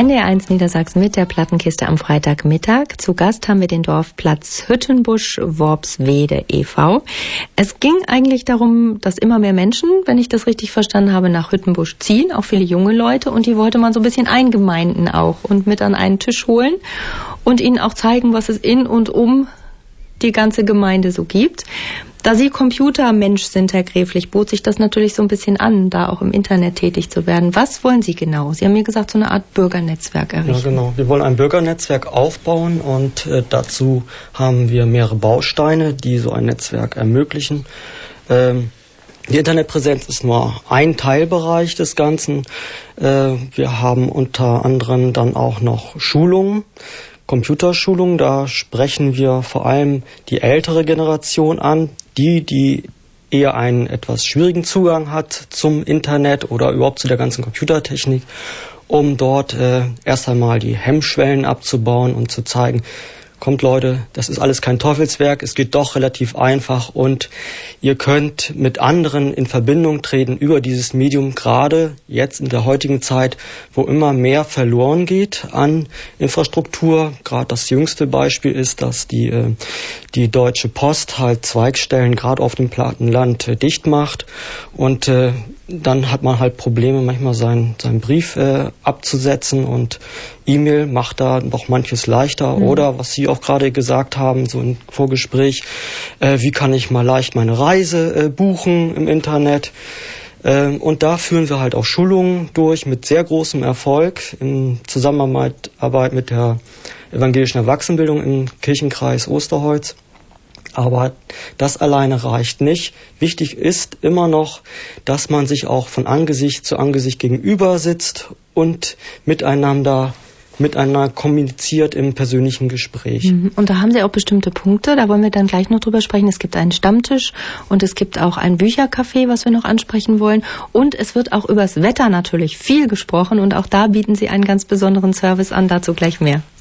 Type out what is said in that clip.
NDR1 Niedersachsen mit der Plattenkiste am Freitagmittag. Zu Gast haben wir den Dorfplatz Hüttenbusch-Worpswede e.V. Es ging eigentlich darum, dass immer mehr Menschen, wenn ich das richtig verstanden habe, nach Hüttenbusch ziehen, auch viele junge Leute, und die wollte man so ein bisschen eingemeinden auch und mit an einen Tisch holen und ihnen auch zeigen, was es in und um die ganze Gemeinde so gibt. Da Sie Computermensch sind, Herr Gräflich, bot sich das natürlich so ein bisschen an, da auch im Internet tätig zu werden. Was wollen Sie genau? Sie haben mir gesagt, so eine Art Bürgernetzwerk errichten. Ja, genau. Wir wollen ein Bürgernetzwerk aufbauen und dazu haben wir mehrere Bausteine, die so ein Netzwerk ermöglichen. Die Internetpräsenz ist nur ein Teilbereich des Ganzen. Wir haben unter anderem dann auch noch Schulungen. Computerschulung, da sprechen wir vor allem die ältere Generation an, die eher einen etwas schwierigen Zugang hat zum Internet oder überhaupt zu der ganzen Computertechnik, um dort erst einmal die Hemmschwellen abzubauen und zu zeigen, kommt Leute, das ist alles kein Teufelswerk, es geht doch relativ einfach und ihr könnt mit anderen in Verbindung treten über dieses Medium, gerade jetzt in der heutigen Zeit, wo immer mehr verloren geht an Infrastruktur. Gerade das jüngste Beispiel ist, dass die Deutsche Post halt Zweigstellen gerade auf dem Plattenland dicht macht und dann hat man halt Probleme, manchmal seinen Brief abzusetzen, und E-Mail macht da doch manches leichter. Oder was Sie auch gerade gesagt haben, so im Vorgespräch, wie kann ich mal leicht meine Reise buchen im Internet? Und da führen wir halt auch Schulungen durch mit sehr großem Erfolg in Zusammenarbeit mit der evangelischen Erwachsenenbildung im Kirchenkreis Osterholz. Aber das alleine reicht nicht. Wichtig ist immer noch, dass man sich auch von Angesicht zu Angesicht gegenüber sitzt und miteinander kommuniziert im persönlichen Gespräch. Und da haben Sie auch bestimmte Punkte, da wollen wir dann gleich noch drüber sprechen. Es gibt einen Stammtisch und es gibt auch ein Büchercafé, was wir noch ansprechen wollen. Und es wird auch übers Wetter natürlich viel gesprochen und auch da bieten Sie einen ganz besonderen Service an, dazu gleich mehr.